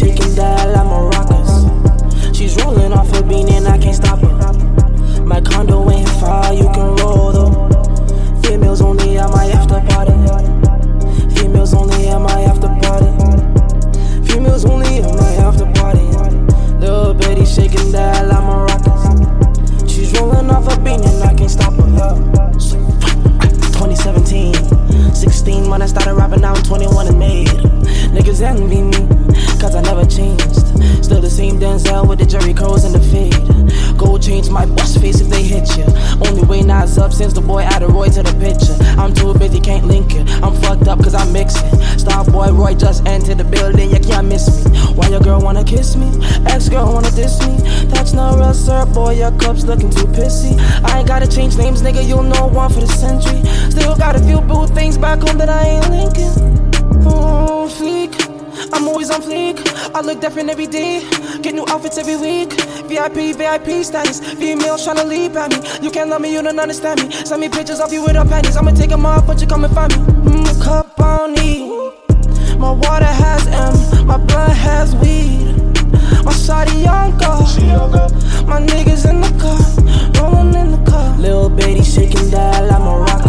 shaking that like maracas. She's rolling off a bean and I can't stop her. My condo ain't far, you can roll though. Females only at my after party. Females only at my after party. Females only at my after party. Little Betty shaking that like maracas. She's rolling off a bean and I can't stop her. 2017, 16 when I started rapping, now I'm 21 and made. Niggas envy me, cause I never changed. Still the same Denzel with the Jerry Curls and the fade. Gold chains might bust face if they hit ya. Only way Nas up since the boy added Roy to the picture. I'm too busy, can't link it. I'm fucked up cause I'm mixing. Star boy Roy just entered the building, you can't miss me. Why your girl wanna kiss me? Ex-girl wanna diss me? That's not real, sir, boy, your cup's looking too pissy. I ain't gotta change names, nigga, you'll know one for the century. Still got a few boo things back home that I ain't linking. Oh, fleek, I'm always on fleek. I look different every day, get new outfits every week. VIP status, females tryna leap at me. You can't love me, you don't understand me. Send me pictures of you with her panties, I'ma take them off, but you come and find me. Cup on E, my water has M, my blood has weed. My shawty young girl, my niggas in the car, rolling in the car. Lil Betty shaking that like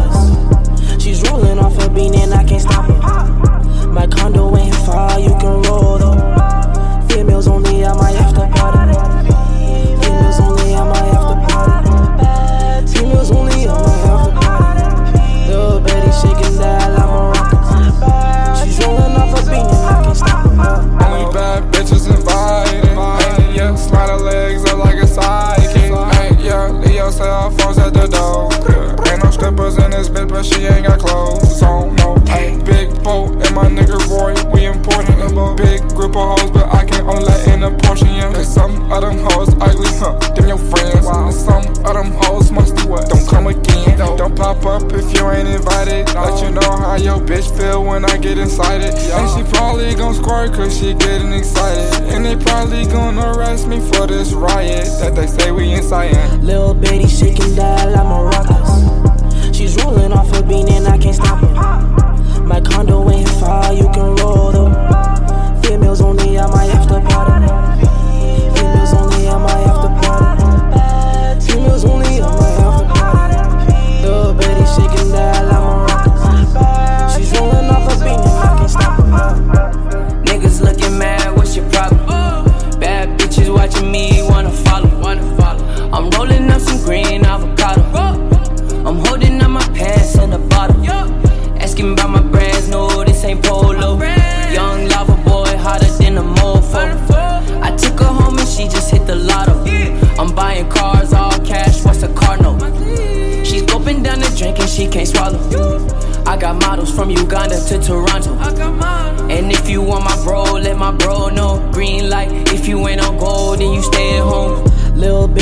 maracas. She's rolling off a bean and I can't stop her. My condo ain't far, you can roll though. Females only at my after party. Females only at my after party. Females only at my after party. Lil Betty shaking that like maracas. She's rolling off a bean and I can't stop her. Only bad bitches invited. Ay, yeah, slide her legs up like a sidekick. Ay, yeah, leave your cell phones at the door. Yeah. Ain't no strippers in this bitch, but she ain't got clothes on. No, ay, big boat and my nigga Roy, we important. Big group of hoes, but I can't only let in a portion. Yeah. Cause some of them hoes ugly, them your friends. And some of them hoes must do what? Don't come again. Don't pop up if you ain't invited. Let you know how your bitch feel when I get inside it. And she probably gon' squirt cause she getting excited. And they probably gonna arrest me for this riot that they say we inciting. Lil Betty shaking that like maracas. She's rolling off a bean and I can't stop her. My condo ain't far, you can roll though. Females only at my after party. Females only at my after party. Females only at my after party. Lil Betty shaking that like maracas. She's rolling off a bean and I can't stop her. Niggas looking mad, what's your problem? Bad bitches watching me, wanna follow. I'm rolling up some green avocado. I'm holding up my pants in the bottle. Asking about my brands, no, this ain't Polo. Young lava boy, hotter than a mofo. I took her home and she just hit the lotto. I'm buying cars, all cash, what's a car note? She's gulping down the drink and she can't swallow. I got models from Uganda to Toronto. And if you want my bro, let my bro know. Green light, if you ain't on gold, then you stay at home. Lil